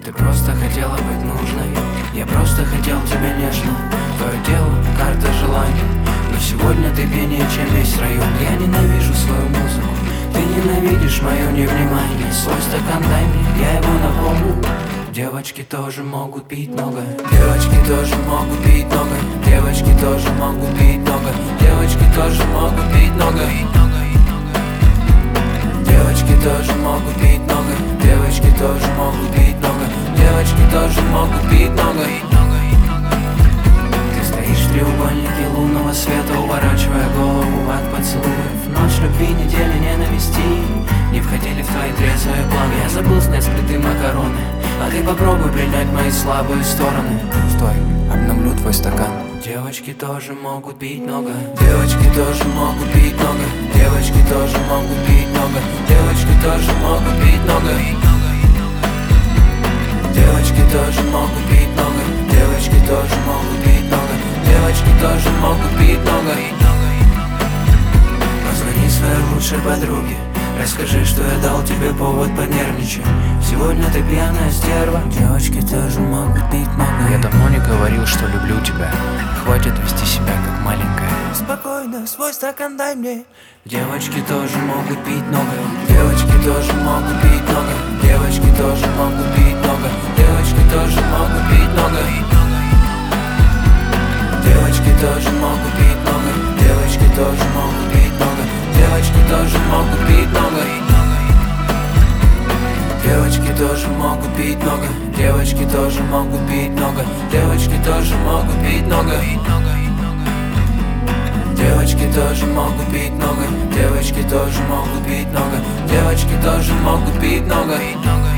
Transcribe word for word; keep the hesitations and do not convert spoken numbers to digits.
Ты просто хотела быть нужной, я просто хотел тебя нежно. Твое тело, карта желаний, но сегодня ты пение, чем весь район. Я ненавижу свою музыку, ты ненавидишь мое невнимание. Свой стакан дай мне, я его наполню. Девочки тоже могут пить много, девочки тоже могут пить много, девочки тоже могут пить много, девочки тоже могут пить много, девочки тоже могут пить много, девочки тоже могут пить много, девочки тоже могут пить много. Ты стоишь в треугольнике лунного света, уворачивая голову от поцелуев. Ночь любви, неделя ненависти не входили в твои трезвые планы. Я забыл снять с плиты макароны, а ты попробуй принять мои слабые стороны. Стой, обновлю твой стакан. Девочки тоже могут пить много, девочки тоже могут пить много, девочки тоже могут пить много, девочки тоже могут пить много, девочки тоже могут пить много, девочки тоже могут пить много, девочки тоже могут пить много. Позвони своей лучшей подруге, расскажи, что я дал тебе повод понервничать. Сегодня ты пьяная стерва, девочки тоже могут пить много. Я давно не говорил, что люблю тебя. Хватит вести себя как маленькая. Спокойно, свой стакан дай мне. Девочки тоже могут пить много, девочки тоже могут пить много, девочки тоже могут пить много, девочки тоже могут пить много, девочки тоже могут пить много, девочки тоже могут пить много, девочки тоже могут пить много, девочки тоже могут пить много, девочки тоже могут пить много, девочки тоже могут пить много, девочки тоже могут пить много, девочки тоже могут пить много, девочки тоже могут пить много.